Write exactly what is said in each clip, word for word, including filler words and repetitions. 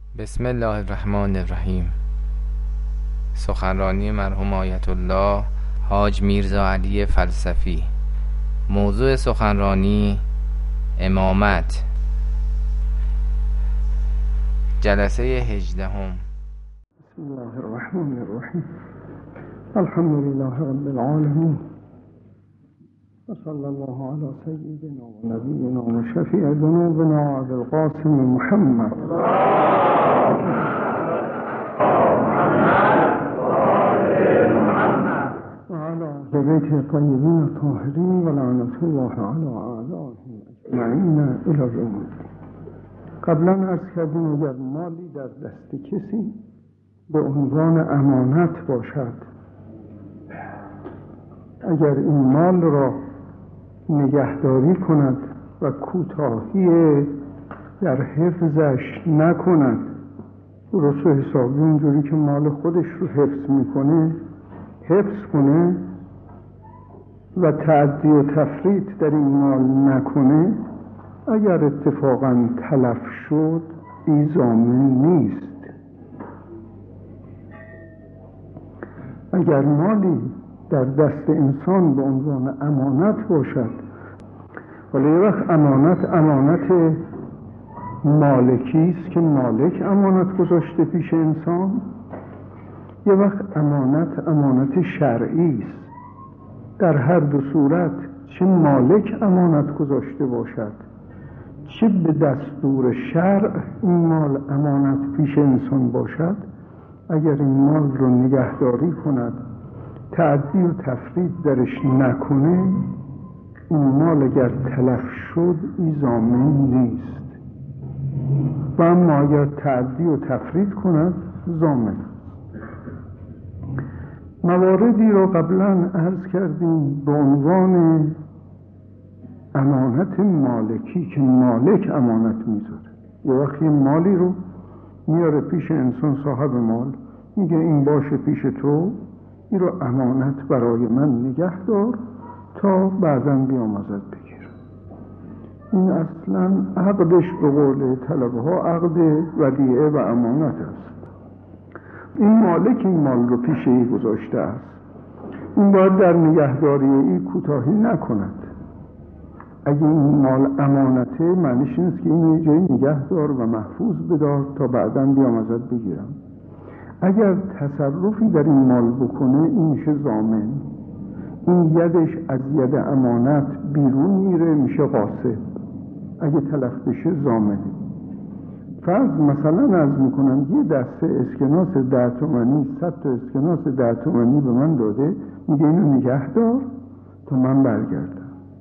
بسم الله الرحمن الرحیم. سخنرانی مرحوم آیت الله حاج میرزا علی فلسفی. موضوع سخنرانی امامت. جلسه هجدهم. بسم الله الرحمن الرحیم. الحمد لله رب العالمین و صلی الله علی سیدنا و نبینا و شفیع ذنوبنا ابی القاسم محمد و علی اهل بیت الطیبین الطاهرین و لعنة الله علی اعدائهم اجمعین الی یوم الدین. قبلا عرض کردیم اگر مالی در دست کسی به عنوان امانت باشد، اگر این مال را نگهداری کند و کوتاهی در حفظش نکند، درست و حسابی اونجوری که مال خودش رو حفظ میکنه حفظ کنه و تعدی و تفریط در این مال نکنه، اگر اتفاقا تلف شد این ضامن نیست. اگر مالی در دست انسان به عنوان امانت باشد، ولی یه وقت امانت امانت مالکی است که مالک امانت گذاشته پیش انسان، یه وقت امانت امانت شرعی است. در هر دو صورت چه مالک امانت گذاشته باشد چه به دستور شرع این مال امانت پیش انسان باشد، اگر این مال رو نگهداری کند، تعدی و تفریط درش نکنه، این مال اگر تلف شد این ضامن نیست. و اما اگر تعدی و تفریط کند ضامن. مواردی رو قبلا عرض کردیم به عنوان امانت مالکی که مالک امانت میذاره. یه وقتی مالی رو میاره پیش انسان، صاحب مال میگه این باشه پیش تو، این رو امانت برای من نگه دار تا بعداً بیام ازت بگیرم. این اصلاً عقدش به قول طلبه ها عقد ودیعه و امانت است. این مالک این مال رو پیش ای گذاشته است، این باید در نگهداری ای کوتاهی نکند. اگه این مال امانته معنیش نیست که این یه جایی نگه دار و محفوظ بدار تا بعداً بیام ازت بگیرم. اگر تصرفی در این مال بکنه این میشه ضامن. این یدش از ید امانت بیرون میره، میشه غاصب. اگه تلف بشه ضامنه. فرض مثلا عرض میکنم یه دسته اسکناس ده تومانی، صد تا اسکناس ده تومانی به من داده، میگه اینو نگه دار تا من برگردم.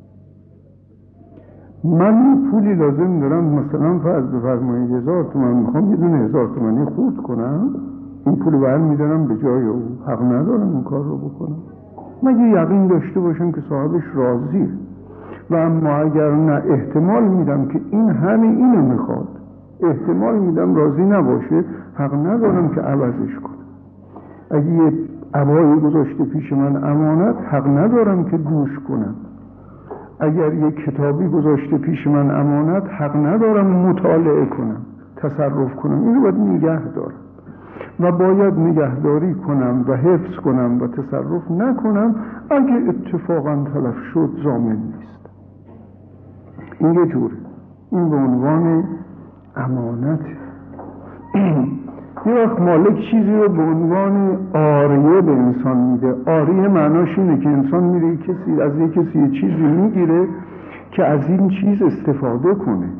من پولی لازم دارم، مثلا فرض بفرمایید هزار تومن میخوام یه دونه هزار تومانی خورد کنم، این پول بر میدارم به جای او، حق ندارم این کار رو بکنم مگه یقین داشته باشم که صاحبش راضیه. و اما اگر نه احتمال میدم که این همین اینو میخواد، احتمال میدم راضی نباشه، حق ندارم که عوضش کنم. اگه یه عبایی گذاشته پیش من امانت، حق ندارم که گوش کنم. اگر یه کتابی گذاشته پیش من امانت، حق ندارم مطالعه کنم، تصرف کنم. اینو باید نگه دارم و باید نگهداری کنم و حفظ کنم و تصرف نکنم. اگه اتفاقا تلف شد ضامن نیست. این یه جوره، این به عنوان امانت. یه وقت مالک چیزی رو به عنوان عاریه به انسان میده. عاریه معناش اینه که انسان میره کسی از یک کسی یه چیزی میگیره که از این چیز استفاده کنه.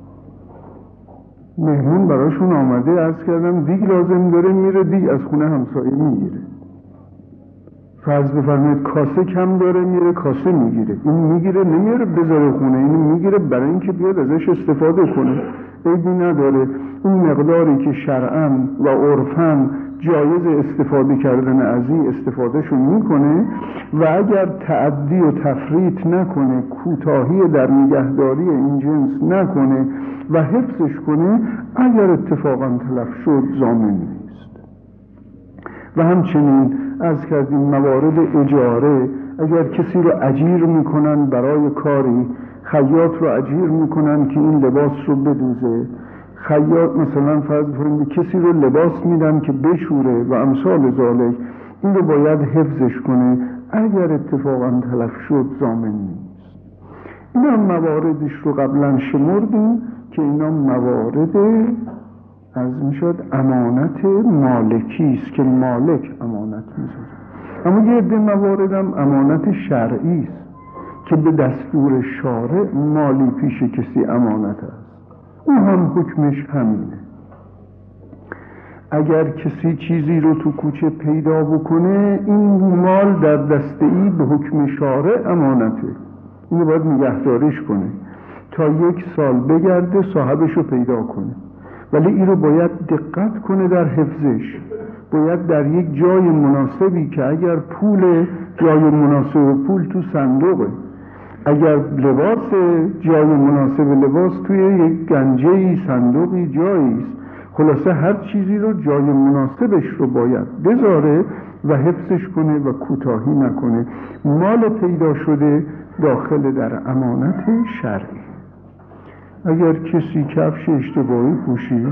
مهمون براشون آمده، عرض کردم دیگ لازم داره، میره دیگ از خونه همسایه میگیره. فرض بفرمایید کاسه کم داره، میره کاسه میگیره. این میگیره نمیاره بذاره خونه، این میگیره برای اینکه بیاد ازش استفاده کنه. عیبی نداره. اون مقداری که شرعاً و عرفاً جایز استفاده کردن از این استفادهشون میکنه و اگر تعدی و تفریط نکنه، کوتاهی در نگهداری این جنس نکنه و حفظش کنه، اگر اتفاقاً تلف شد ضامن نیست. و همچنین عرض کردیم موارد اجاره، اگر کسی رو اجیر میکنن برای کاری، خیاط رو اجیر میکنن که این لباس رو بدوزه، خیاط مثلا فرض کنید کسی رو لباس میدن که بشوره و امثال ذالک، این رو باید حفظش کنه، اگر اتفاقا تلف شد ضامن نیست. این هم مواردش رو قبلا شمردیم که اینا موارد عرض میشد امانت مالکی است که مالک امانت میذاره. اما یه عده موارد هم امانت شرعی است که به دستور شارع مالی پیش کسی امانت است، اون هم حکمش همینه. اگر کسی چیزی رو تو کوچه پیدا بکنه، این مال در دسته ای به حکم شارع امانته، اینو باید نگهداریش کنه تا یک سال بگرده صاحبش رو پیدا کنه، ولی این رو باید دقت کنه در حفظش. باید در یک جای مناسبی که اگر پول جای مناسب پول تو صندوقه، اگر لباس جای مناسب لباس توی یک گنجه‌ای صندوقی جاییست، خلاصه هر چیزی رو جای مناسبش رو باید بذاره و حفظش کنه و کوتاهی نکنه. مال پیدا شده داخل در امانت شرعی. اگر کسی کفش اشتباهی پوشید،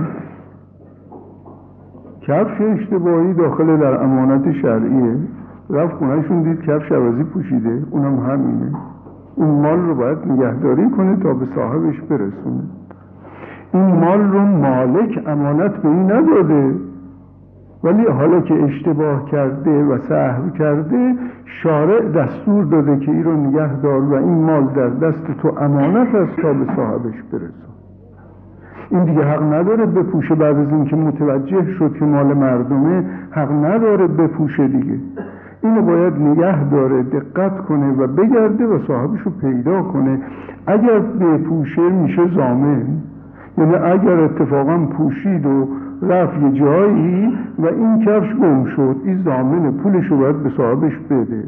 کفش اشتباهی داخل در امانت شرعیه، رفت خونهشون دید کفش عوضی پوشیده، اونم همینه، این مال رو باید نگهداری کنه تا به صاحبش برسونه. این مال رو مالک امانت به این نداده، ولی حالا که اشتباه کرده و سهو کرده، شارع دستور داده که این رو نگه دار و این مال در دست تو امانت است تا به صاحبش برسون. این دیگه حق نداره بپوشه بعد از این که متوجه شد که مال مردمه، حق نداره بپوشه دیگه. اینو باید نگه داره، دقت کنه و بگرده و صاحبش رو پیدا کنه. اگر بپوشه میشه ضامن، یعنی اگر اتفاقا پوشید و رفت یه جایی و این کفش گم شد، این ضامن، پولش رو باید به صاحبش بده.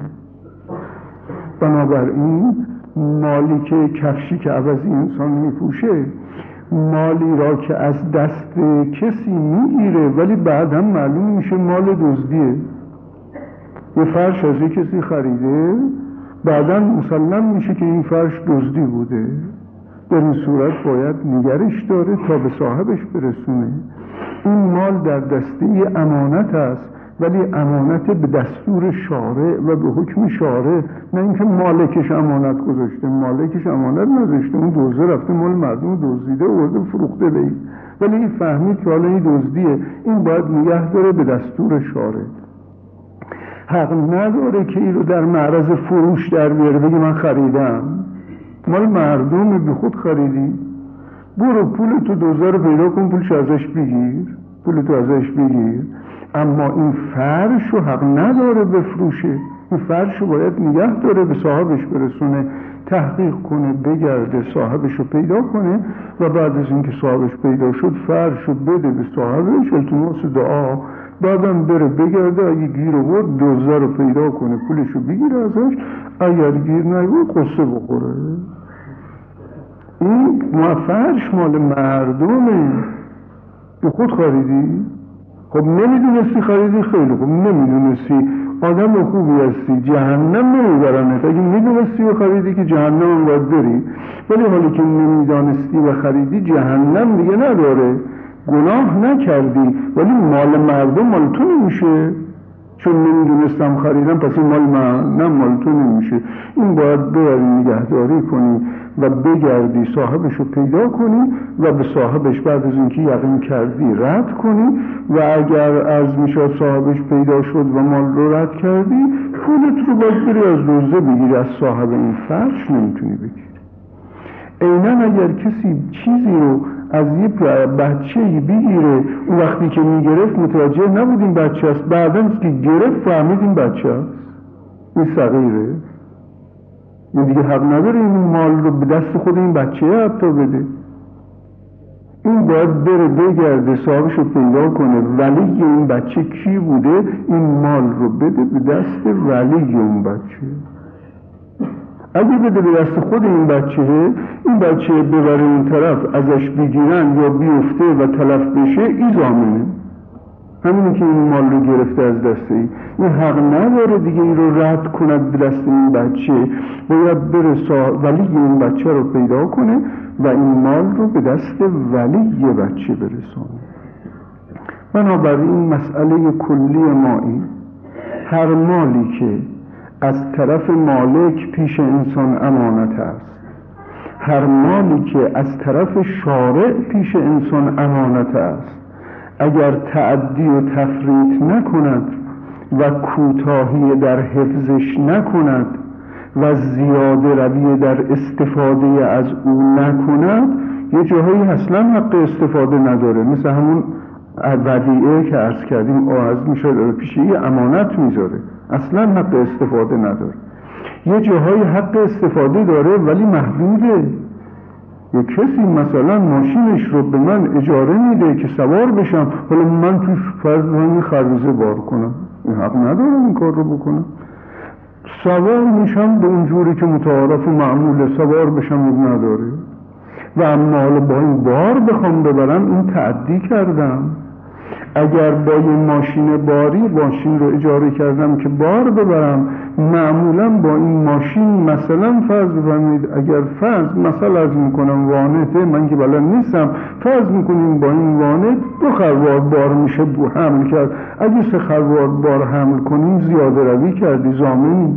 بنابراین مالی که کفشی که عوضی انسان میپوشه، مالی را که از دست کسی میگیره ولی بعد هم معلوم میشه مال دزدیه. یه فرش از یک کسی خریده، بعدا مسلم میشه که این فرش دزدی بوده، در این صورت باید نگرش داره تا به صاحبش برسونه. این مال در دسته امانت است، ولی امانت به دستور شارع و به حکم شارع، نه اینکه مالکش امانت گذاشته. مالکش امانت نذاشته، اون دزده رفته مال مردم دزدیده آورده فروخته به این، ولی این فهمید که حالا این دزدیه، این باید نگه داره به دستور شارع. حق نداره که این رو در معرض فروش در بیاره بگی من خریدم، مال مردم بی خود خریدی، برو پول تو دوزه رو پیدا کن، پولش ازش بگیر، پول تو ازش بگیر. اما این فرش رو حق نداره بفروشه، این فرش رو باید نگه داره به صاحبش برسونه، تحقیق کنه، بگرده صاحبش رو پیدا کنه و بعد از اینکه صاحبش پیدا شد فرش رو بده به صاحبش، التماس دعا، بعدم بره بگرده، اگه گیر آورد دوزه رو پیدا کنه، پولش رو بگیره ازش، اگر گیر نیورد قصه بخوره. این فرش مال مردمه، به خود خریدی؟ خب نمیدونستی خریدی، خیلی خب نمیدونستی، آدم خوبی هستی، جهنم نمیبرنت. اگه میدونستی و خریدی که جهنم هم باید بری، ولی حالی که نمیدانستی و خریدی جهنم دیگه نداره، گناه نکردی، ولی مال مردم مال تو نمیشه، چون نمیدونستم خریدم پس این مال من، نه مال تو نمیشه. این باید ببری نگهداری کنی و بگردی صاحبش رو پیدا کنی و به صاحبش بعد از اینکه یقین کردی رد کنی، و اگر عرض میشه صاحبش پیدا شد و مال رو رد کردی، پولت رو باید بری از دوزه بگیری، از صاحب این فرش نمیتونی بگیری. عیناً اگر کسی چیزی رو از یه بچه‌ای بگیره، اون وقتی که میگرفت متوجه نبود این بچه است، بعداً که گرفت فهمید این بچه است، این صغیره، این دیگه حق نداره این مال رو به دست خود این بچه حتی بده. این باید بره بگرده صاحبش رو پیدا کنه، ولی این بچه کی بوده، این مال رو بده به دست ولی اون بچه. اگه بده به دست خود این بچه، این بچه ببره اون طرف ازش بگیرن یا بیفته و تلف بشه، این ضامنه، همینی که این مال رو گرفته از دست این. این حق نداره دیگه این رو رد کند به دست این بچه، باید بره ولی این بچه رو پیدا کنه و این مال رو به دست ولی بچه برسونه. بنابراین مسئله کلی ما این، هر مالی که از طرف مالک پیش انسان امانت است، هر مالی که از طرف شارع پیش انسان امانت است، اگر تعدی و تفریط نکند و کوتاهی در حفظش نکند و زیاده روی در استفاده از او نکند، یه جاهایی اصلا حق استفاده نداره. مثل همون ودیعه که عرض کردیم، آهز میشه داره پیش یه امانت میذاره، اصلا حق استفاده نداره. یه جاهایی حق استفاده داره ولی محدوده. یه کسی مثلا ماشینش رو به من اجاره میده که سوار بشم، حالا من توش فرض من خربزه بار کنم، این حق ندارم این کار رو بکنم. سوار میشم به اونجوری که متعارف و معموله، سوار بشم اون نداره. و اما حالا با این بار بخوام ببرم، این تعدی کردم. اگر با یه ماشین باری ماشین رو اجاره کردم که بار ببرم، معمولا با این ماشین مثلا فرض بفرمایید اگر فرض مثلا از میکنم وانته، من که بلد نیستم، فرض میکنیم با این وانت دو خروار بار میشه حمل کرد. اگه سه خروار بار حمل کنیم زیاده روی کردی، ضامنی.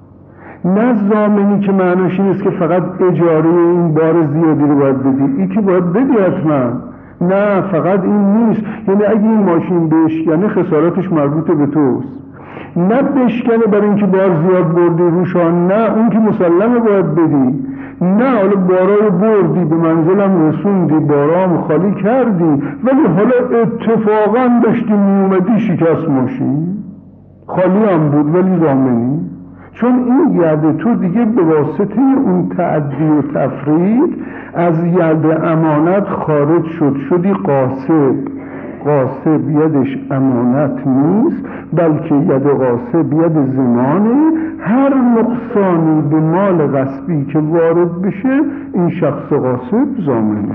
نه ضامنی که معناش این است که فقط اجاره این بار زیادی رو باید بدی، این که باید بدی حتما. نه، فقط این نیست. یعنی اگه این ماشین بشکنه خسارتش مربوط به توست، نه بشکنه برای اینکه بار زیاد بردی روشان، نه اون که مسلمه باید بدی. نه حالا بارای بردی به منزلم رسوندی، بارام خالی کردی، ولی حالا اتفاقا داشتی میومدی شکست ماشین، خالی هم بود ولی ضامنی. چون این ید تو دیگه به واسطه اون تعدی و تفرید از ید امانت خارج شد، شدی قاصب. قاصب یدش امانت نیست، بلکه ید قاصب ید ضمانه. هر نقصانی به مال غصبی که وارد بشه، این شخص قاصب ضامنه.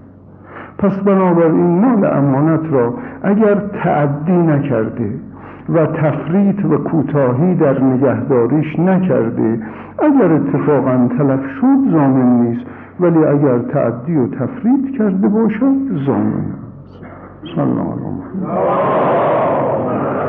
پس بنابراین مال امانت را اگر تعدی نکرده و تفریط و کوتاهی در نگهداریش نکرده، اگر اتفاقا تلف شد ضامن نیست، ولی اگر تعدی و تفریط کرده باشد ضامن است. صلی الله علیه و سلم.